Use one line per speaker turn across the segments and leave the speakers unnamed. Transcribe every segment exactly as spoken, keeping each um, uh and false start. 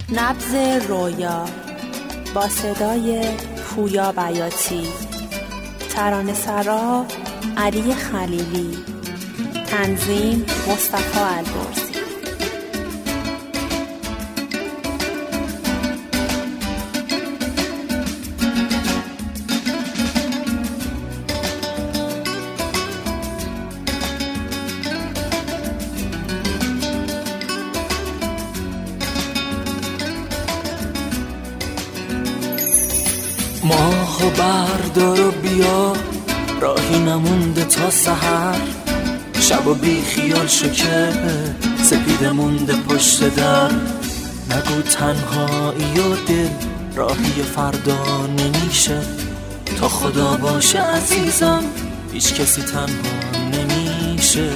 نبض رویا با صدای پویا بیاتی، ترانه سرا علی خلیلی، تنظیم مصطفی البرزی.
ماهو بردار و بیا، راهی نمونده تا سحر. شب و بی خیال شو که سپیده مونده پشت در. نگو تنهایی و دل راهی فردا نمیشه. تا خدا باشه عزیزم هیچ کسی تنها نمیشه.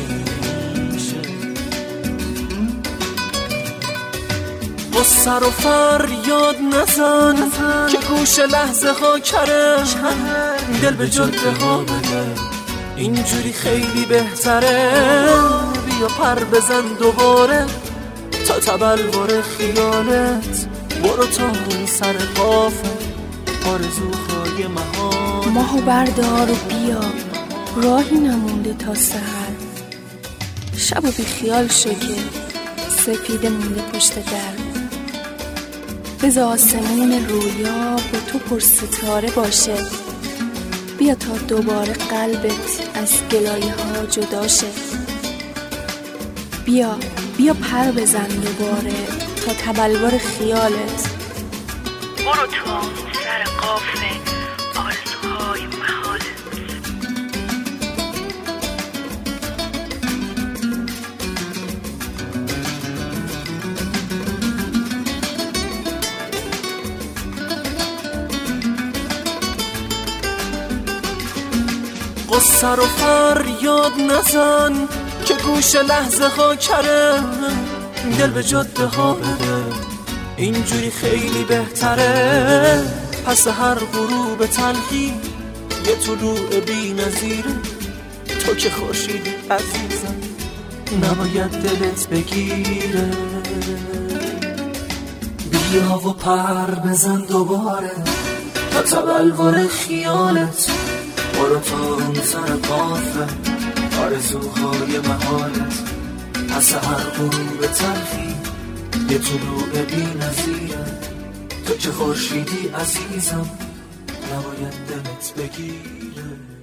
قصه رو فریاد نزن که گوش لحظه ها کره. دل به جاده ها بده اینجوری خیلی بهتره. بیا پر بزن دوباره تا تبلور خیالت. برو تا اون سر قافه آرزوهای محال.
ماهو بردار و بیا، راهی نمونده تا سحر. شب و بی خیال شو که سپیده مونده پشت در. بذار آسمون رویا با تو پر ستاره باشه. بیا تا دوباره قلبت از گلایه ها جدا شه. بیا بیا پر بزن دوباره تا تبلور خیالت. برو تو اون سر قافه آرزوهای محالت.
قصه رو فریاد نزن که گوش لحظه ها کره. دل به جاده ها بده اینجوری خیلی بهتره. پس هر غروب تلخی یه طلوع بی نظیره. تو که خورشیدی عزیزم نباید دلت بگیره. بیا و پر بزن دوباره تا تبلور خیالت. برو تا اون سر قافه آرزوهای محالت. پس هر غروب تلخی یه طلوع بی نظیره. تو که خورشیدی عزیزم نباید دلت بگیره.